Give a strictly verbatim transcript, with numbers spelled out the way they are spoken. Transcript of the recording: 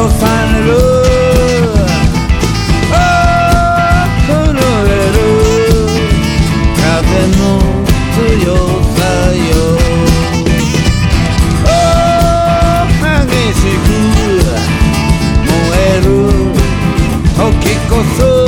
される震える風の強さよ激しく燃える時こそ